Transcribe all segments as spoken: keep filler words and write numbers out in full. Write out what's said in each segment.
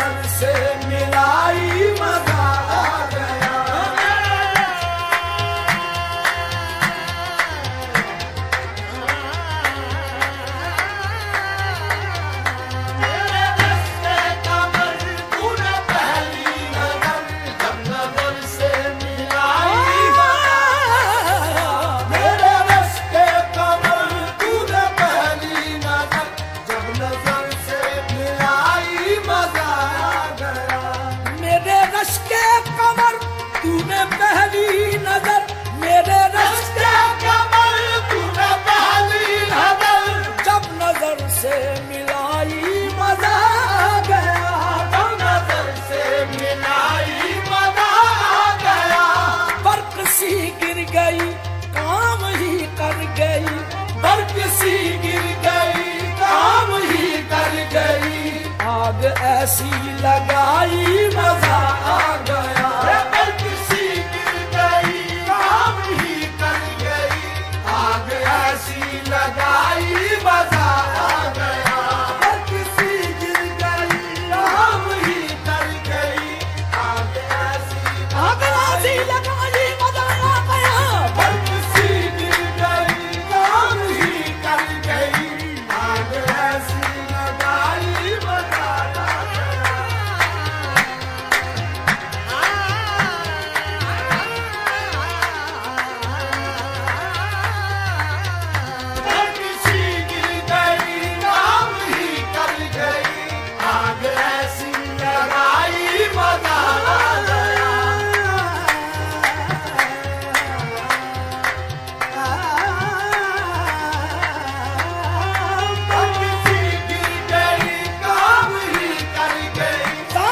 नजर से मिलाई मजा आ गया। मेरे रस्ते कमर तूने पहली नजर जब नजर से मिलाई मजा। मेरे रस्ते कमर तूने पहली नजर जब नजर से मिलाई मजा आ गया। मेरे रश के कमर तूने पहली नजर, मेरे रश के कमर तूने पहली नजर जब नजर से मिलाई मजा आ गया। जब नजर से मिलाई मजा आ गया। बर्क सी गिर गई काम ही कर गई, बर्क सी गिर गई काम ही कर गई। आग ऐसी लगाई मजा आ गया। बर्क सी गिर गई काम ही कर गई। आग ऐसी लगाई मजा आ गया। बर्क सी गिर गई काम ही कर गई। आग ऐसी आग ऐसी लगाई मजा आ गया। बर्क सी गिर गई काम ही कर गई। आग ऐसी लगाई मजा आ गया। बर्क सी गिर गई काम ही कर गई। आग ऐसी लगाई मजा आ गया। बर्क सी गिर गई काम ही कर गई।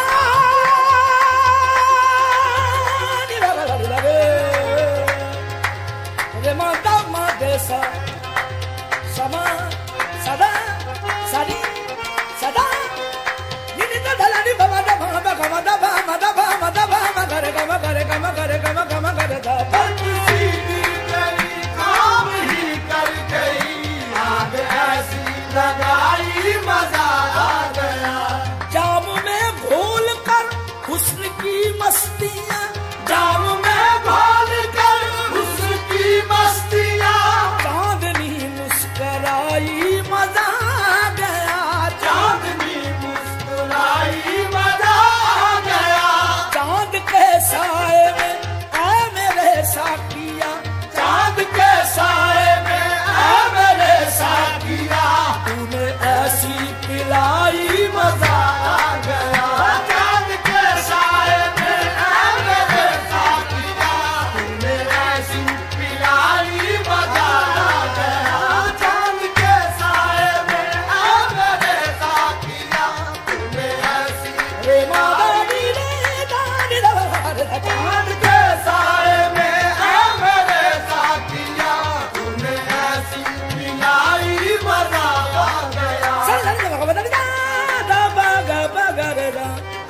रे माता माते सा समा सदा सदी सदा निनि दला नि बाबा दा बाबा गमा दा बा मदा बा मदा बा मगरे गमा गरे गमा गरे गमा गमा गरे दा। बर्क सी गिर गई काम ही कर गई। आग ऐसी लगाई मजा आ गया। जाम में घोल कर हुस्न की मस्तियां, जाम में घोल कर हुस्न की मस्तियां। चांदनी मुस्कराई मजा आ गया। चांदनी मुस्कुराई मजा आ गया। चांद के साए में ऐ मेरे साकिया, चांद के साए में ऐ मेरे साथिया। तूने ऐसी पिलाई मजा आ गया। चांद के साए में ऐ मेरे साथिया। तूने ऐसी पिलाई मजा आ गया। चांद के साए में ऐ मेरे साथिया। तूने ऐसी रे मादा नी रे दानी दा रे दा। चांद के साए में ऐ मेरे साथिया। तूने ऐसी पिलाई मजा आ गया। सा सा सा गा दा दा दा बा गा बा गा रे दा।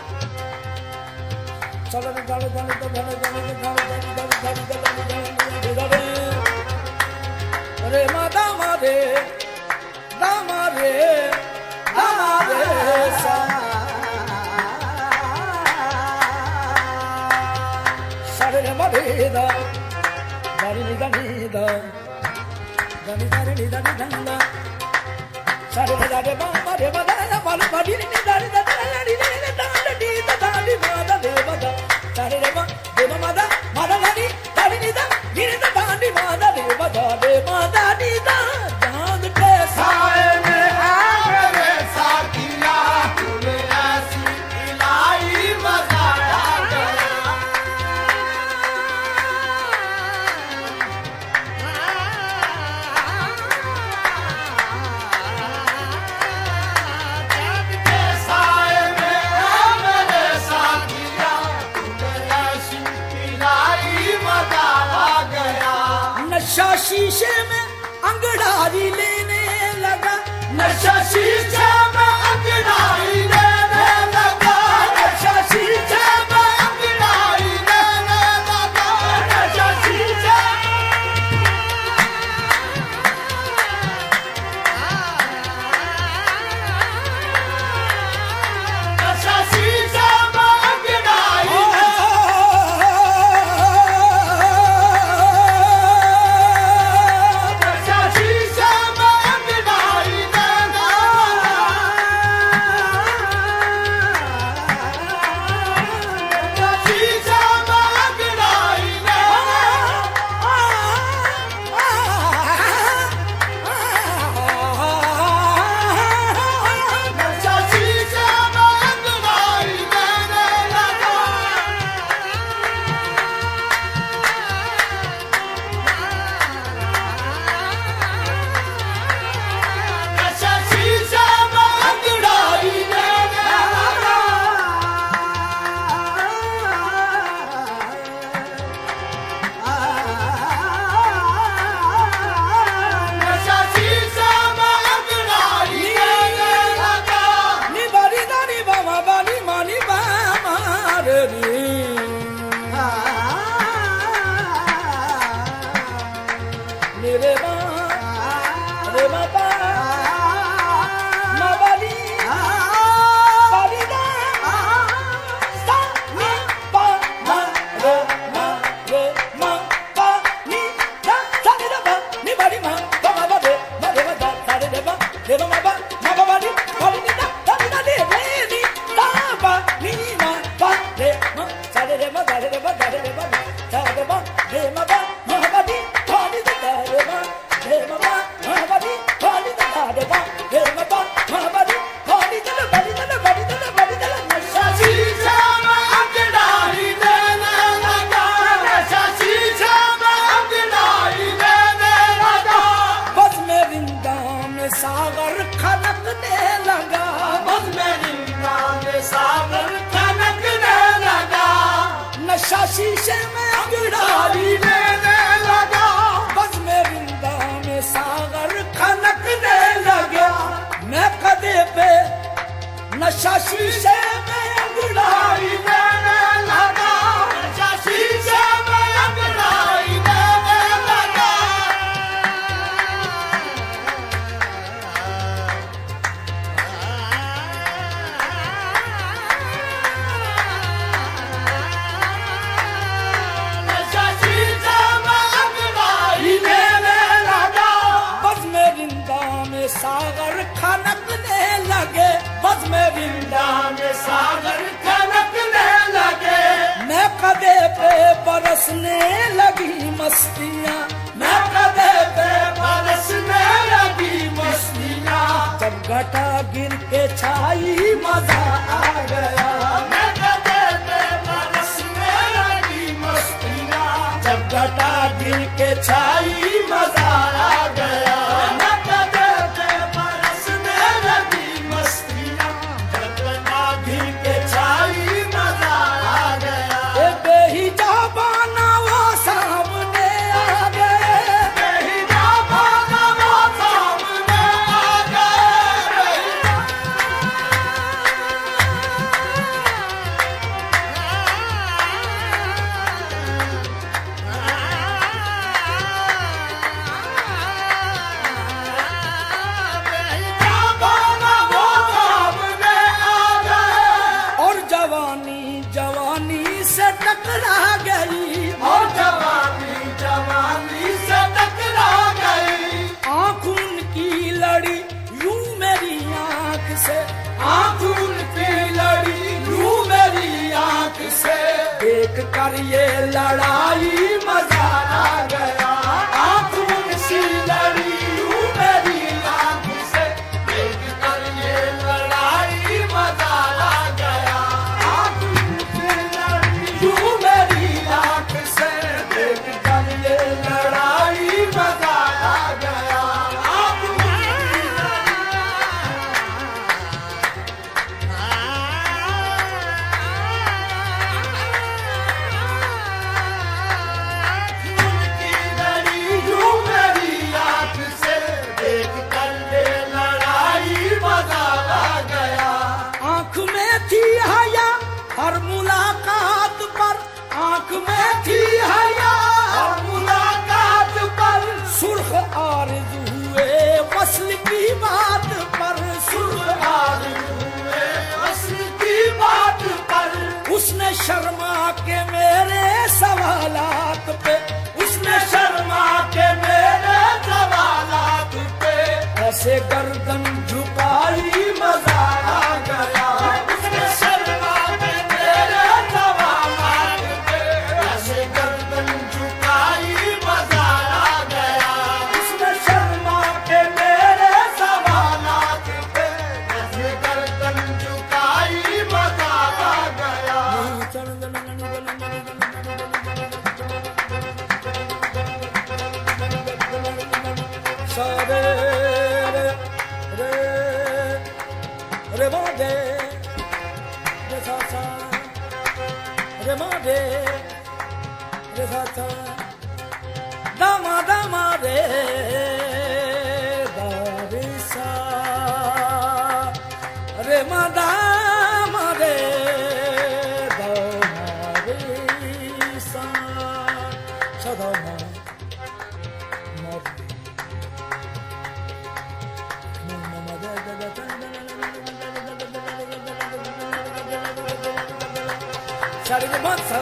चलो रे दा दा दा दा दा दा दा दा दा दा दा। रे मादा मा रे दा मा रे दा मा रे सा। सा रे मा रे दा दा रे दा नी दा दा नी दा रे नी दा नी दा दा। सा रे दा रे ba ba re ba da da ba ba di ni da ri da da la ri ni da da di da da di ma da de ba da. Sa re re ba de ma ma da ma da la ni da ri ni da ni da da di ma da de ba da de ma da di da. चांद के साए में ऐ मेरे साथिया। तूने ऐसी पिलाई मजा आ गया। चांद के साए में ऐ मेरे साथिया। तूने ऐसी पिलाई मजा आ गया। नशा शीशे में अंगड़ाई लेने लगा। नशा शीशे में अंगड़ाई लेने लगा। नशा शीशे में अंगड़ाई लेने लगा। नशा शीशे नशा शीशे नशा शीशे में अंगड़ाई देने लगा, नशा शीशे में अंगड़ाई देने लगा। नशा शीशे में अंगड़ाई देने लगा। बज़्म रिंदा में सागर खनकने लगे, बज़्म रिंदा में सागर खनकने लगे। मैं कदे पे बरसने लगी मस्तियाँ, मैं कदे पे बरसने लगी मस्तियाँ। जब घटा गिर के छाई मजा आ गया, मैं कदे पे बरसने लगी मस्तियाँ। जब घटा गिर के छाई मजा आ गया। मैं कदे पे बरसने लगी मस्तियाँ। जब घटा गिर के छाई मजा आ गया। ए बेहिजाबाना वो सामने आ गए, बेहिजाबाना वो सामने आ गए। बेहिजाबाना वो सामने आ गए। और जवानी जवानी से टकरा गई, और जवानी जवानी से टकरा गई। आँख उनकी लड़ी यूं मेरी आँख से, आँख उनकी लड़ी यूं मेरी आँख से। देख कर ये लड़ाई मजा आ गया। आँख उनकी लड़ी यूं मेरी आँख से। देख कर ये लड़ाई मजा आ गया। आँख उनकी लड़ी यूं मेरी आँख से। देख कर ये लड़ाई मजा आ गया। आँख उनकी उनकी लड़ी यूं मेरी आँख से। देख कर ये लड़ाई मजा आ गया। आँख में थी हया हर मुलाकात पर, आँख में थी हया और मुलाकात पर सुर्ख आरज़ू हुए वस्ल की बात पर, सुर्ख आरज़ू हुए वस्ल की बात पर। उसने शर्मा के मेरे सवालात पे, उसने शर्मा के मेरे सवालात पे ऐसे गर्दन झुकाई मजा आ गया। उसने शर्मा के मेरे सवालात पे ऐसे गर्दन झुकाई मजा आ गया। उसने शर्मा के मेरे सवालात पे ऐसे गर्दन झुकाई मजा आ गया। सारे रे रे रे मोदे रे सा सा रे मोदे रे सा सा दामा दामा रे दा रे सा रे मा दामा रे दा मा रे सा सदा मा मा Shari the Matsa.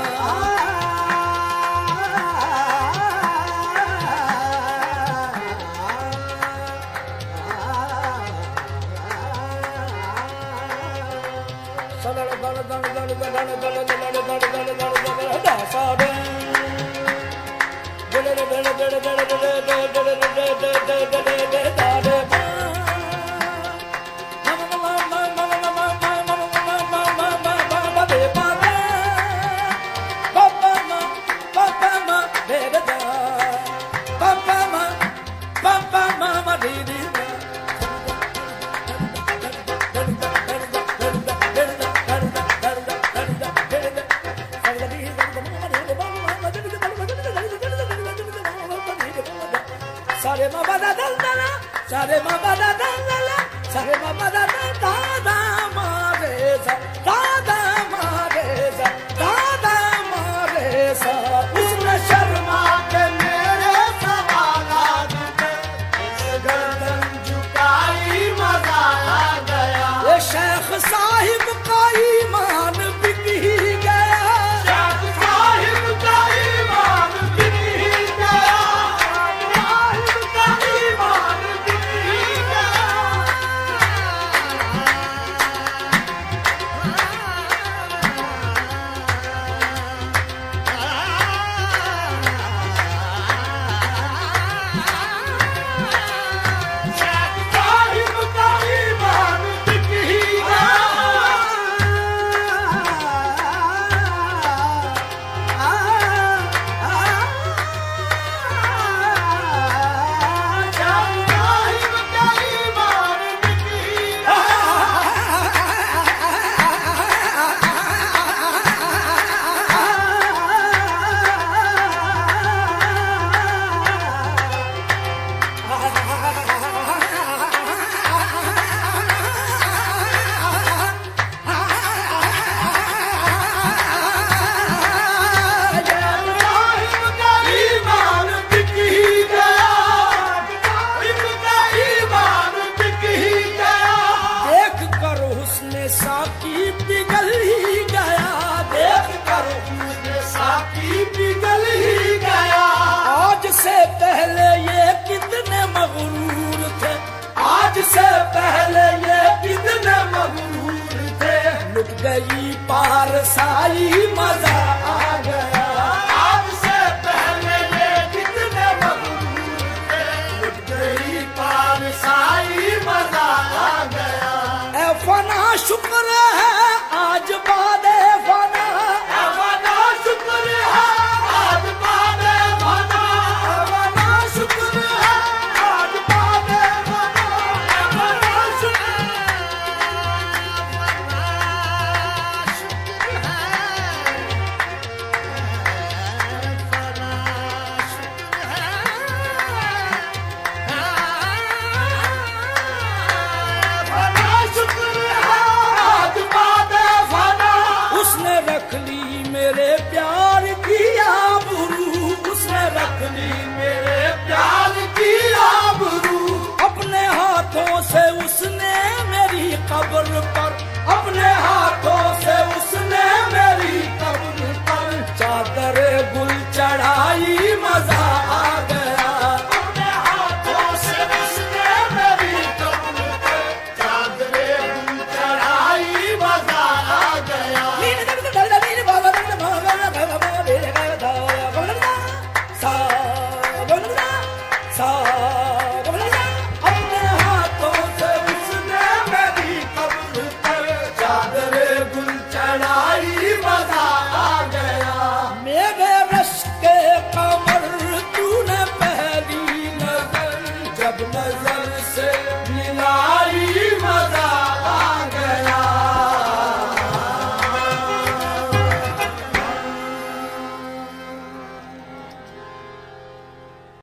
Sare ma ba da da da, sare ma ba da da da, sare ma ba da da da da ma. सा दादा मारे सा दादा मारे सा उसने शर्मा के मेरे सवालात पे गर्दन झुकाई मजा आ गया। ये शेख साहिब का ईमान बिक ही गया। शेख साहिब का ईमान बिक ही गया। साहिब का ईमान बिक ही गया। शेख साहिब का ईमान बिक ही गया। शेख साहिब का ईमान बिक ही साहिब का ईमान बिक ही गया। साहिब का ईमान बिक ही गया। देख कर हुस्ने साकी पिघल ही गया। देख कर उसने साकी पिघल ही गया। आज से पहले ये कितने मगरूर थे। आज से पहले ये कितने मगरूर थे। लुट गई पारसाई मजा आ गया।